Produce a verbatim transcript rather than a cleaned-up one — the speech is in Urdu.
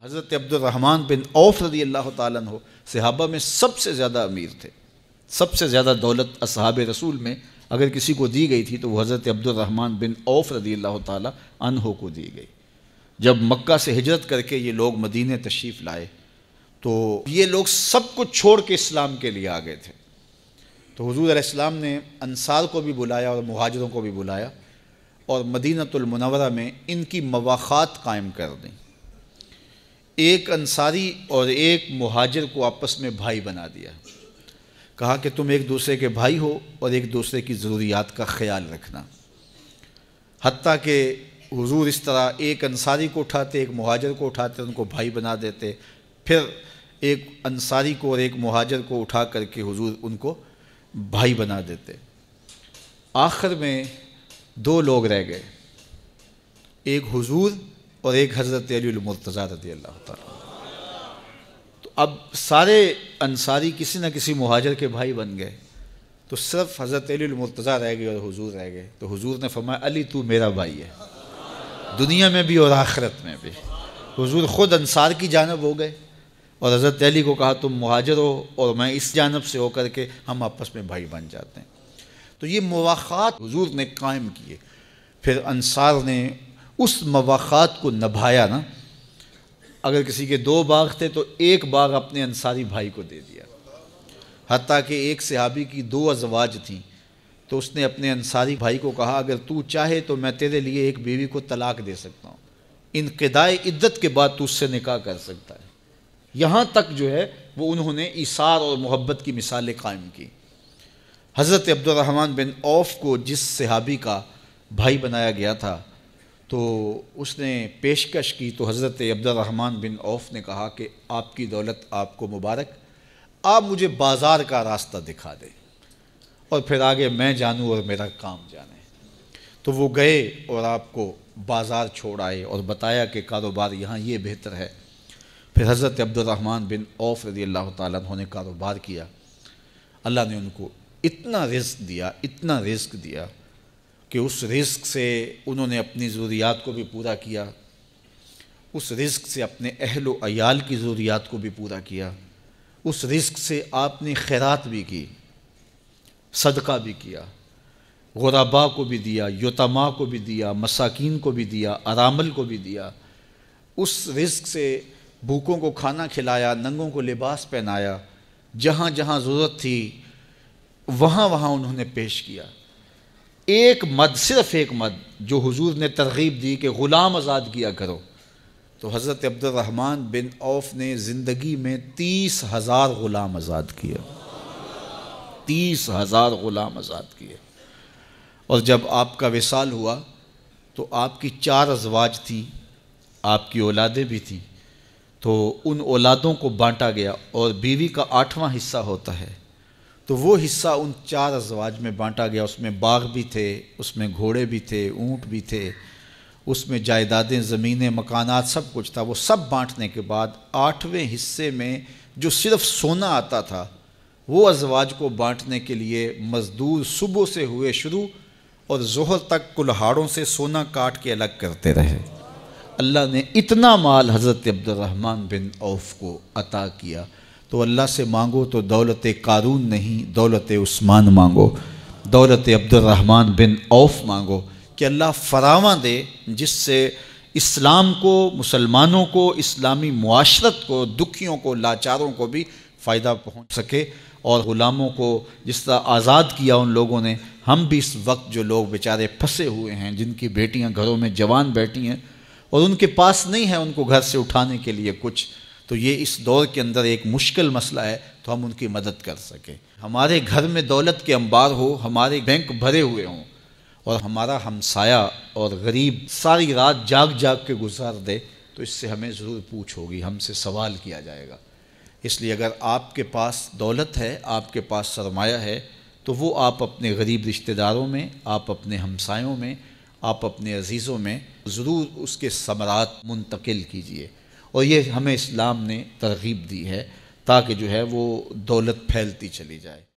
حضرت عبد الرحمن بن عوف رضی اللہ تعالیٰ عنہ صحابہ میں سب سے زیادہ امیر تھے. سب سے زیادہ دولت اصحاب رسول میں اگر کسی کو دی گئی تھی تو وہ حضرت عبد الرحمن بن عوف رضی اللہ تعالیٰ عنہ کو دی گئی. جب مکہ سے ہجرت کر کے یہ لوگ مدینہ تشریف لائے تو یہ لوگ سب کچھ چھوڑ کے اسلام کے لیے آ گئے تھے. تو حضور علیہ السلام نے انصار کو بھی بلایا اور مہاجروں کو بھی بلایا اور مدینہ المنورہ میں ان کی مواخات قائم کر دیں. ایک انصاری اور ایک مہاجر کو آپس میں بھائی بنا دیا. کہا کہ تم ایک دوسرے کے بھائی ہو اور ایک دوسرے کی ضروریات کا خیال رکھنا. حتیٰ کہ حضور اس طرح ایک انصاری کو اٹھاتے ایک مہاجر کو اٹھاتے ان کو بھائی بنا دیتے. پھر ایک انصاری کو اور ایک مہاجر کو اٹھا کر کے حضور ان کو بھائی بنا دیتے. آخر میں دو لوگ رہ گئے، ایک حضور اور ایک حضرت علی المرتضیٰ رضی اللہ تعالیٰ. تو اب سارے انصاری کسی نہ کسی مہاجر کے بھائی بن گئے تو صرف حضرت علی المرتضیٰ رہ گئے اور حضور رہ گئے. تو حضور نے فرمایا علی تو میرا بھائی ہے، دنیا میں بھی اور آخرت میں بھی. حضور خود انصار کی جانب ہو گئے اور حضرت علی کو کہا تم مہاجر ہو اور میں اس جانب سے ہو کر کے ہم آپس میں بھائی بن جاتے ہیں. تو یہ مواخات حضور نے قائم کیے. پھر انصار نے اس مواخات کو نبھایا نا. اگر کسی کے دو باغ تھے تو ایک باغ اپنے انصاری بھائی کو دے دیا. حتیٰ کہ ایک صحابی کی دو ازواج تھیں تو اس نے اپنے انصاری بھائی کو کہا اگر تو چاہے تو میں تیرے لیے ایک بیوی کو طلاق دے سکتا ہوں، انقضاء عدت کے بعد تو اس سے نکاح کر سکتا ہے. یہاں تک جو ہے وہ انہوں نے ایثار اور محبت کی مثالیں قائم کی. حضرت عبد الرحمن بن عوف کو جس صحابی کا بھائی بنایا گیا تھا تو اس نے پیشکش کی تو حضرت عبد الرحمن بن عوف نے کہا کہ آپ کی دولت آپ کو مبارک، آپ مجھے بازار کا راستہ دکھا دیں اور پھر آگے میں جانوں اور میرا کام جانے. تو وہ گئے اور آپ کو بازار چھوڑ آئے اور بتایا کہ کاروبار یہاں یہ بہتر ہے. پھر حضرت عبد الرحمن بن عوف رضی اللہ تعالیٰ عنہ نے کاروبار کیا. اللہ نے ان کو اتنا رزق دیا اتنا رزق دیا کہ اس رزق سے انہوں نے اپنی ضروریات کو بھی پورا کیا، اس رزق سے اپنے اہل و عیال کی ضروریات کو بھی پورا کیا، اس رزق سے آپ نے خیرات بھی کی، صدقہ بھی کیا، غرباء کو بھی دیا، یتیماں کو بھی دیا، مساکین کو بھی دیا، ارامل کو بھی دیا. اس رزق سے بھوکوں کو کھانا کھلایا، ننگوں کو لباس پہنایا، جہاں جہاں ضرورت تھی وہاں وہاں انہوں نے پیش کیا. ایک مد، صرف ایک مد جو حضور نے ترغیب دی کہ غلام آزاد کیا کرو، تو حضرت عبد الرحمن بن عوف نے زندگی میں تیس ہزار غلام آزاد کیا. تیس ہزار غلام آزاد کیے. اور جب آپ کا وصال ہوا تو آپ کی چار ازواج تھیں، آپ کی اولادیں بھی تھیں، تو ان اولادوں کو بانٹا گیا اور بیوی کا آٹھواں حصہ ہوتا ہے تو وہ حصہ ان چار ازواج میں بانٹا گیا. اس میں باغ بھی تھے، اس میں گھوڑے بھی تھے، اونٹ بھی تھے، اس میں جائیدادیں، زمینیں، مکانات، سب کچھ تھا. وہ سب بانٹنے کے بعد آٹھویں حصے میں جو صرف سونا آتا تھا وہ ازواج کو بانٹنے کے لیے مزدور صبح سے ہوئے شروع اور ظہر تک کلہاڑوں سے سونا کاٹ کے الگ کرتے رہے. اللہ نے اتنا مال حضرت عبد الرحمن بن عوف کو عطا کیا. تو اللہ سے مانگو تو دولت قارون نہیں، دولت عثمان مانگو، دولت عبد الرحمن بن عوف مانگو کہ اللہ فراواں دے جس سے اسلام کو، مسلمانوں کو، اسلامی معاشرت کو، دکھیوں کو، لاچاروں کو بھی فائدہ پہنچ سکے. اور غلاموں کو جس طرح آزاد کیا ان لوگوں نے، ہم بھی اس وقت جو لوگ بیچارے پھنسے ہوئے ہیں، جن کی بیٹیاں گھروں میں جوان بیٹھی ہیں اور ان کے پاس نہیں ہے ان کو گھر سے اٹھانے کے لیے کچھ، تو یہ اس دور کے اندر ایک مشکل مسئلہ ہے تو ہم ان کی مدد کر سکیں. ہمارے گھر میں دولت کے انبار ہو، ہمارے بینک بھرے ہوئے ہوں اور ہمارا ہمسایہ اور غریب ساری رات جاگ جاگ کے گزار دے تو اس سے ہمیں ضرور پوچھ ہوگی، ہم سے سوال کیا جائے گا. اس لیے اگر آپ کے پاس دولت ہے، آپ کے پاس سرمایہ ہے تو وہ آپ اپنے غریب رشتہ داروں میں، آپ اپنے ہمسایوں میں، آپ اپنے عزیزوں میں ضرور اس کے ثمرات منتقل کیجئے. اور یہ ہمیں اسلام نے ترغیب دی ہے تاکہ جو ہے وہ دولت پھیلتی چلی جائے.